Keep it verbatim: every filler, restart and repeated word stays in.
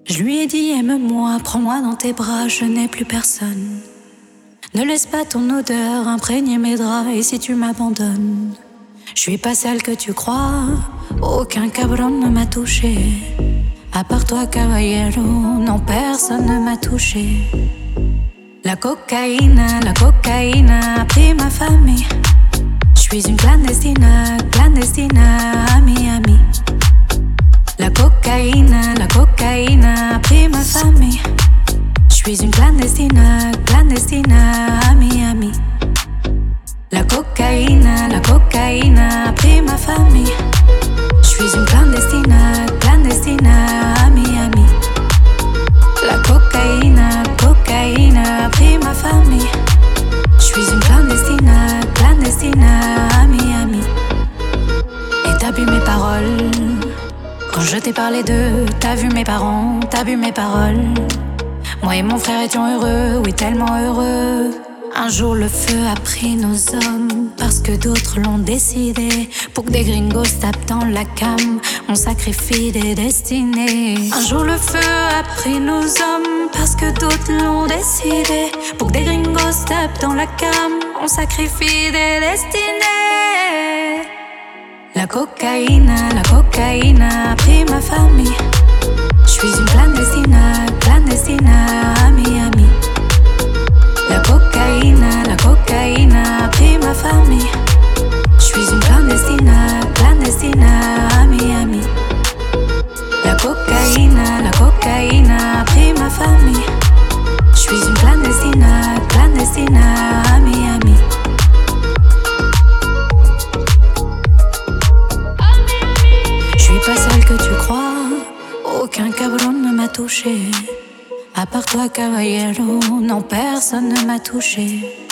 Je lui ai dit aime-moi, prends-moi dans tes bras, je n'ai plus personne. Ne laisse pas ton odeur imprégner mes draps, et si tu m'abandonnes, je suis pas celle que tu crois, aucun cabron ne m'a touché. À part toi, caballero, non, personne ne m'a touché. La cocaïne, la cocaïne a pris ma famille. Je suis une clandestine, clandestine à Miami. La cocaïne, la cocaïne a pris ma famille. Je suis une clandestine, clandestine à Miami. La cocaïne, la cocaïne a pris ma famille. Je suis une clandestine, clandestine à Miami. La cocaïne, cocaïne a pris ma famille. Je suis une clandestine, clandestine à Miami. Et t'as bu mes paroles. Quand je t'ai parlé d'eux, t'as vu mes parents, t'as vu mes paroles. Moi et mon frère étions heureux, oui tellement heureux. Un jour le feu a pris nos hommes, parce que d'autres l'ont décidé. Pour que des gringos tapent dans la cam, on sacrifie des destinées. Un jour le feu a pris nos hommes, parce que d'autres l'ont décidé. Pour que des gringos tapent dans la cam, on sacrifie des destinées. La cocaïne, la cocaïne a pris ma famille. Je suis une clandestine, clandestine à Miami. La cocaïne, la cocaïne a pris ma famille. Je suis une clandestine, clandestine à Miami. La cocaïne, la cocaïne a pris ma famille. Je suis une clandestine, clandestine à Miami. Je suis pas celle que tu crois, aucun cabron ne m'a touché. À part toi, caballero, non, personne ne m'a touché.